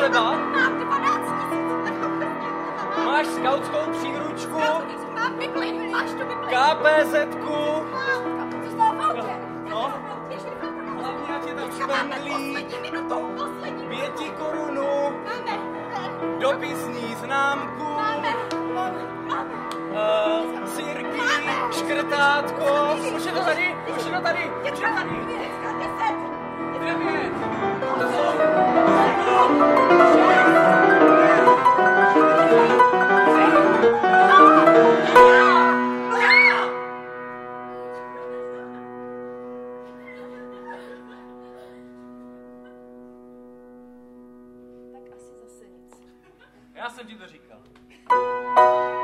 chleba? Mám 12 000. Máš skautskou příručku? Mám Bibli, máš tu Bibli. KPZ-ku? Co stalo v autě? No. Hlavně, ať je tam švendlí. Poslední. 5 korunu. Máme. Dopisní známku. Máme. Sirky, škrtátko. Už je to tady, už je to tady, už je tady. 10. 9. Tak asi zase nic. Já jsem ti to říkal.